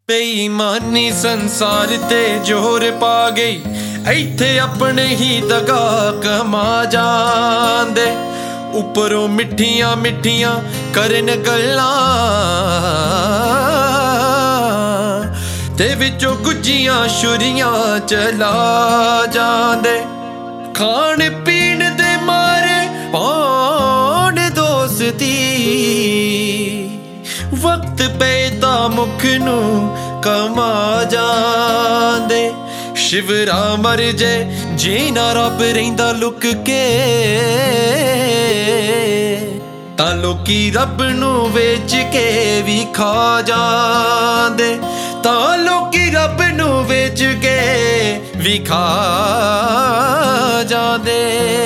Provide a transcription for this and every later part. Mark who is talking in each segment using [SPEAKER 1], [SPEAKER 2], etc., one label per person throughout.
[SPEAKER 1] ਬੇਈਮਾਨੀ ਸੰਸਾਰ ਤੇ ਜ਼ੋਰ ਪਾ ਗਈ, ਇੱਥੇ ਆਪਣੇ ਹੀ ਦਗਾ ਕਮਾ ਜਾਂਦੇ। ਉੱਪਰੋਂ ਮਿੱਠੀਆਂ ਮਿੱਠੀਆਂ ਕਰਨ ਗੱਲਾਂ ਤੇ ਵਿੱਚੋਂ ਗੁੱਝੀਆਂ ਛੁਰੀਆਂ ਚਲਾ ਜਾਂਦੇ। ਖਾਣ ਪੀਣ ਦੇ ਮਾਰੇ ਪਾਉਣ ਦੋਸਤੀ, ਵਕਤ ਪਏ ਤਾਂ ਮੁੱਖ ਨੂੰ ਕਮਾ ਜਾਂਦੇ। ਸ਼ਿਵਰਾ ਮਰ ਜੇ ਜੀਣਾ ਰੱਬ ਰਹਿੰਦਾ ਲੁਕ ਕੇ, ਤਾਂ ਲੋਕੀ ਰੱਬ ਨੂੰ ਵੇਚ ਕੇ ਵੀ ਖਾ ਜਾਂਦੇ। ਤਾਂ ਲੋਕੀ ਰੱਬ ਨੂੰ ਵੇਚ ਕੇ ਵੀ ਖਾ ਜਾਂਦੇ।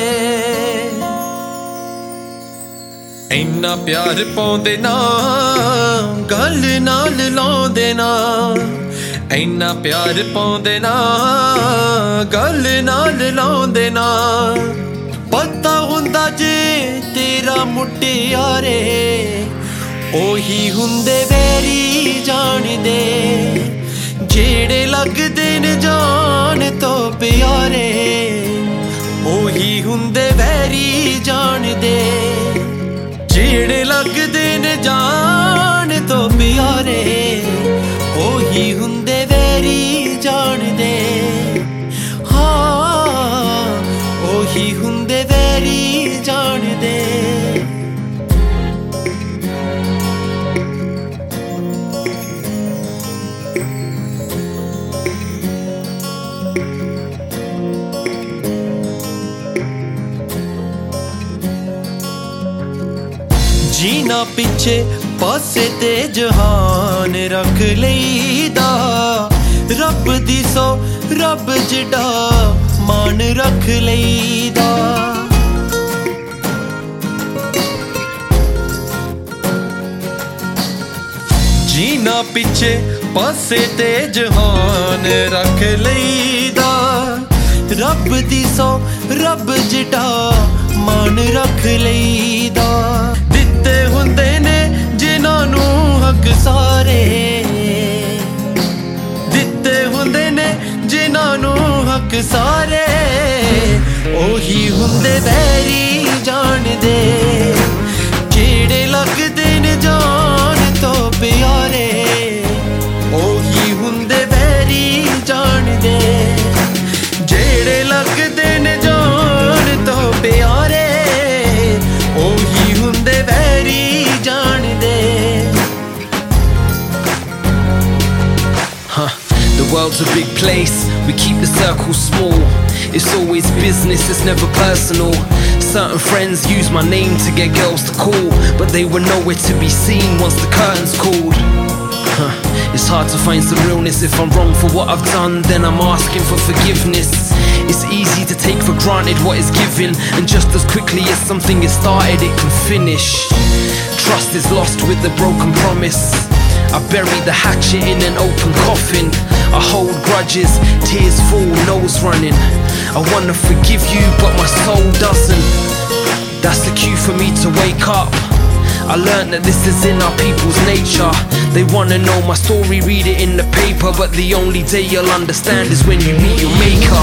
[SPEAKER 1] ਇੰਨਾ ਪਿਆਰ ਪਾਉਂਦੇ ਨਾ, ਗੱਲ ਨਾਲ ਲਾਉਂਦੇ ਨਾ। ਇੰਨਾ ਪਿਆਰ ਪਾਉਂਦੇ ਨਾ, ਗੱਲ ਨਾਲ ਲਾਉਂਦੇ ਨਾ। ਪਤਾ ਹੁੰਦਾ ਜੇ ਤੇਰਾ ਮੁਟਿਆਰੇ, ਉਹੀ ਹੁੰਦੇ ਵੈਰੀ ਜਾਣਦੇ, ਜਿਹੜੇ ਲੱਗਦੇ ਨੇ ਜਾਨ ਤੋਂ ਪਿਆਰੇ। ਉਹੀ ਹੁੰਦੇ ਵੈਰੀ ਜਾਣਦੇ, ਜਿਹੜੇ ਲੱਗਦੇ ਨੇ ਜਾਨ ਤੋਂ ਪਿਆਰੇ। ਉਹੀ ਹੁੰਦੇ ਵੈਰੀ ਜਾਣਦੇ, ਹਾਂ ਉਹੀ ਹੁੰਦੇ ਵੈਰੀ ਜਾਣਦੇ। ਜੀਣਾ ਪਿੱਛੇ ਪਾਸੇ ਤੇ ਜਹਾਨ ਰੱਖ ਲਈਦਾ, ਰੱਬ ਦੀ ਸੋ ਰੱਬ ਜਿਹੜਾ ਮਾਨ ਰੱਖ ਲਈਦਾ। ਜੀਣਾ ਪਿੱਛੇ ਪਾਸੇ ਤੇ ਜਹਾਨ ਰੱਖ ਲਈਦਾ, ਰੱਬ ਦੀ ਸੋ ਰੱਬ ਜਿਹੜਾ ਮਾਨ ਰੱਖ ਲਈਦਾ। ਦਿੱਤੇ ਹੁੰਦੇ ਨੇ ਜਿਨ੍ਹਾਂ ਨੂੰ ਹੱਕ ਸਾਰੇ, ਦਿੱਤੇ ਹੁੰਦੇ ਨੇ ਜਿਨ੍ਹਾਂ ਨੂੰ ਹੱਕ ਸਾਰੇ। ਉਹੀ ਹੁੰਦੇ ਵੈਰੀ ਜਾਣਦੇ, ਜਿਹੜੇ ਲੱਗਦੇ ਨੇ ਜਾਨ ਤੋਂ ਪਿਆਰੇ। ਉਹੀ ਹੁੰਦੇ ਵੈਰੀ ਜਾਣਦੇ, ਜਿਹੜੇ ਲੱਗਦੇ ਨੇ ਜਾਨ ਤੋਂ ਪਿਆਰੇ। ਉਹੀ ਹੁੰਦੇ ਵੈਰੀ ਜਾਣਦੇ।
[SPEAKER 2] The world's a big place, we keep the circle small. It's always business, it's never personal. Certain friends use my name to get girls to call, but they were nowhere to be seen once the curtains called. It's hard to find some realness. If I'm wrong for what I've done, then I'm asking for forgiveness. It's easy to take for granted what is given, and just as quickly as something is started, it can finish. Trust is lost with the broken promise. I bury the hatchet in an open coffin. I hold grudges, tears fall, nose running. I wanna forgive you, but my soul doesn't. That's the cue for me to wake up. I learned that this is in our people's nature. They wanna know my story, read it in the paper, but the only day you'll understand is when you meet your maker.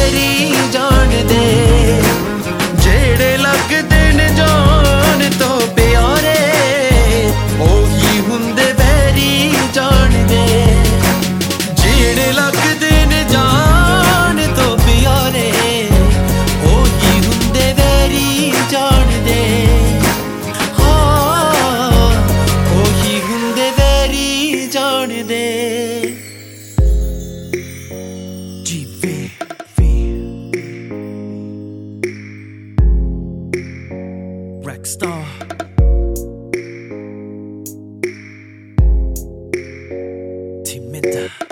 [SPEAKER 1] ਜਿਹੜੇ ਲੱਗਦੇ ਨੇ ਜਾਨ ਤੋਂ ਪਿਆਰੇ। ਉਹੀ ਹੁੰਦੇ very ਜਾਣਦੇ, ਜਿਹੜੇ ਲੱਗਦੇ ਨੇ ਜਾਨ ਤੋਂ ਪਿਆਰੇ। ਉਹੀ ਹੁੰਦੇ ਵੈਰੀ ਜਾਣਦੇ, ਹਾਂ ਉਹੀ ਹੁੰਦੇ ਵੈਰੀ ਜਾਣਦੇ। Rockstar Team Minta.